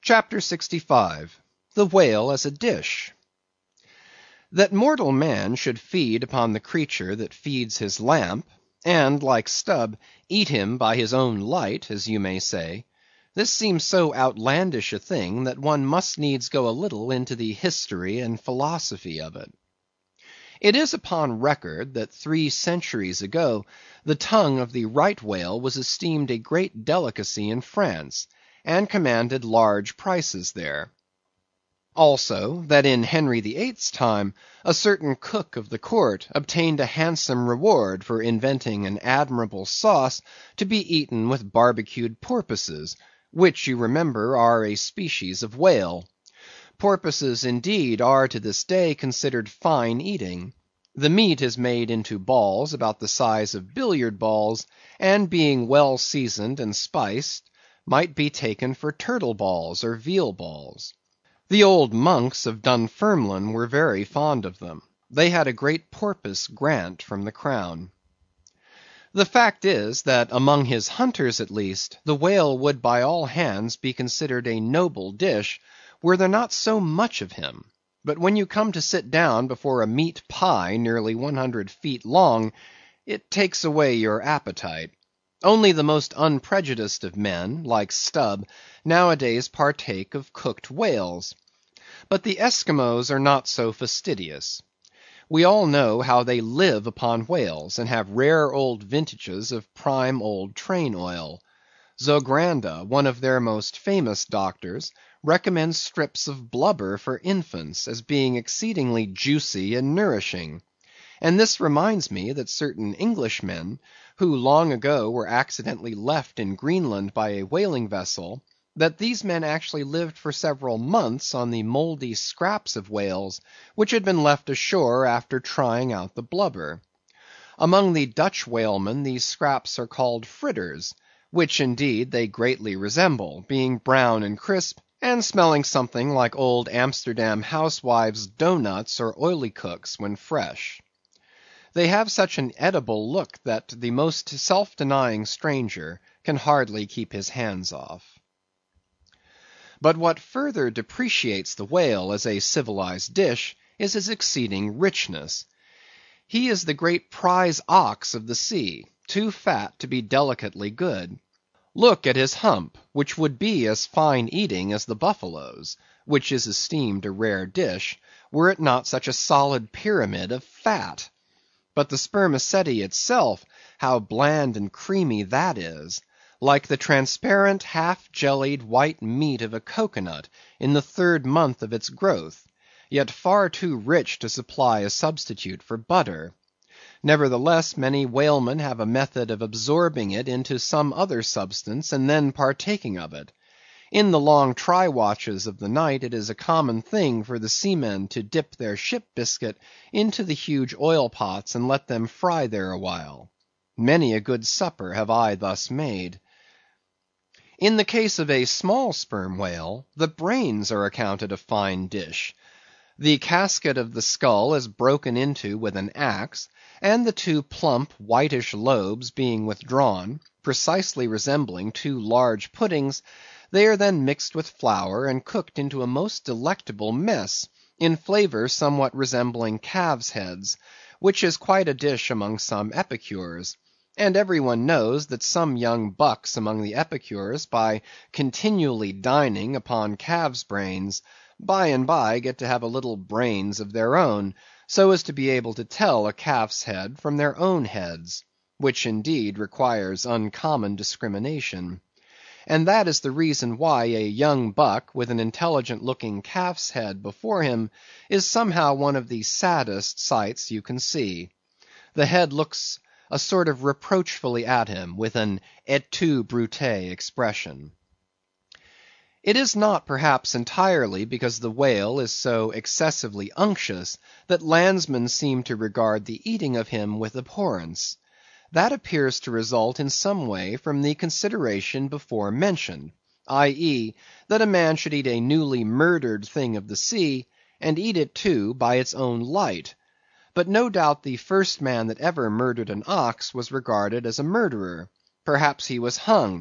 CHAPTER 65. The Whale as a Dish. That mortal man should feed upon the creature that feeds his lamp, and, like Stubb, eat him by his own light, as you may say; this seems so outlandish a thing, that one must needs go a little into the history and philosophy of it. It is upon record that 3 centuries ago the tongue of the right whale was esteemed a great delicacy in France, and commanded large prices there. Also, that in Henry VIII's time, a certain cook of the court obtained a handsome reward for inventing an admirable sauce to be eaten with barbecued porpoises, which, you remember, are a species of whale. Porpoises, indeed, are to this day considered fine eating. The meat is made into balls about the size of billiard balls, and being well seasoned and spiced, might be taken for turtle balls or veal balls. The old monks of Dunfermline were very fond of them. They had a great porpoise grant from the crown. The fact is, that among his hunters at least, the whale would by all hands be considered a noble dish, were there not so much of him. But when you come to sit down before a meat pie nearly 100 feet long, it takes away your appetite. Only the most unprejudiced of men, like Stubb, nowadays partake of cooked whales. But the Esquimaux are not so fastidious. We all know how they live upon whales, and have rare old vintages of prime old train oil. Zogranda, one of their most famous doctors, recommends strips of blubber for infants, as being exceedingly juicy and nourishing. And this reminds me that certain Englishmen, who long ago were accidentally left in Greenland by a whaling vessel, that these men actually lived for several months on the mouldy scraps of whales, which had been left ashore after trying out the blubber. Among the Dutch whalemen these scraps are called fritters, which indeed they greatly resemble, being brown and crisp, and smelling something like old Amsterdam housewives' doughnuts or olykoeks when fresh. They have such an edible look that the most self-denying stranger can hardly keep his hands off. But what further depreciates the whale as a civilized dish, is his exceeding richness. He is the great prize ox of the sea, too fat to be delicately good. Look at his hump, which would be as fine eating as the buffalo's, which is esteemed a rare dish, were it not such a solid pyramid of fat. But the spermaceti itself, how bland and creamy that is! Like the transparent, half-jellied white meat of a cocoanut in the 3rd month of its growth, yet far too rich to supply a substitute for butter. Nevertheless, many whalemen have a method of absorbing it into some other substance, and then partaking of it. In the long try watches of the night, it is a common thing for the seamen to dip their ship biscuit into the huge oil pots, and let them fry there awhile. Many a good supper have I thus made. In the case of a small sperm whale, the brains are accounted a fine dish. The casket of the skull is broken into with an axe, and the 2 plump whitish lobes being withdrawn, precisely resembling 2 large puddings, they are then mixed with flour and cooked into a most delectable mess, in flavor somewhat resembling calves' heads, which is quite a dish among some epicures. And every one knows that some young bucks among the epicures, by continually dining upon calves' brains, by and by get to have a little brains of their own, so as to be able to tell a calf's head from their own heads, which indeed requires uncommon discrimination. And that is the reason why a young buck with an intelligent looking calf's head before him is somehow one of the saddest sights you can see. The head looks a sort of reproachfully at him, with an et tu, Brute expression. It is not perhaps entirely because the whale is so excessively unctuous, that landsmen seem to regard the eating of him with abhorrence. That appears to result in some way from the consideration before mentioned, i.e., that a man should eat a newly murdered thing of the sea, and eat it too by its own light. But no doubt the first man that ever murdered an ox was regarded as a murderer. Perhaps he was hung,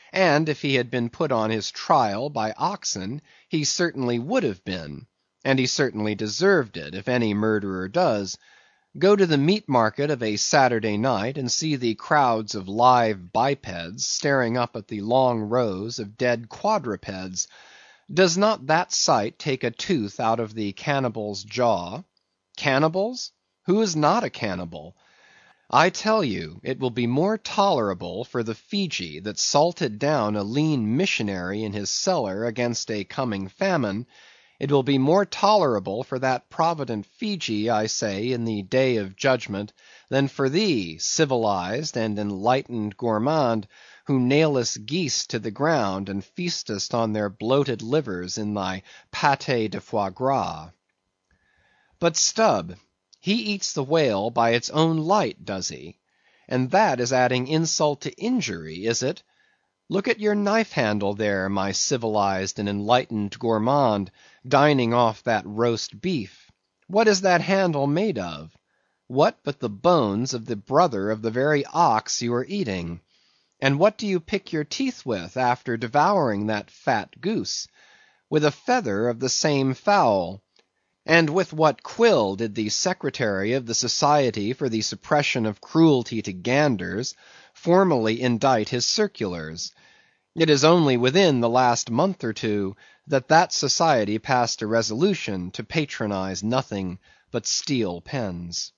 and if he had been put on his trial by oxen, he certainly would have been; and he certainly deserved it, if any murderer does. Go to the meat market of a Saturday night, and see the crowds of live bipeds staring up at the long rows of dead quadrupeds. Does not that sight take a tooth out of the cannibal's jaw? Cannibals? Who is not a cannibal? I tell you, it will be more tolerable for the Feegee that salted down a lean missionary in his cellar against a coming famine; it will be more tolerable for that provident Feegee, I say, in the day of judgment, than for thee, civilized and enlightened gourmand, who nailest geese to the ground, and feastest on their bloated livers in thy pâté de foie gras. But Stubb, he eats the whale by its own light, does he? And that is adding insult to injury, is it? Look at your knife handle there, my civilized and enlightened gourmand, dining off that roast beef. What is that handle made of? What but the bones of the brother of the very ox you are eating? And what do you pick your teeth with, after devouring that fat goose? With a feather of the same fowl. And with what quill did the Secretary of the Society for the Suppression of Cruelty to Ganders formally indite his circulars? It is only within the last month or two that that society passed a resolution to patronize nothing but steel pens.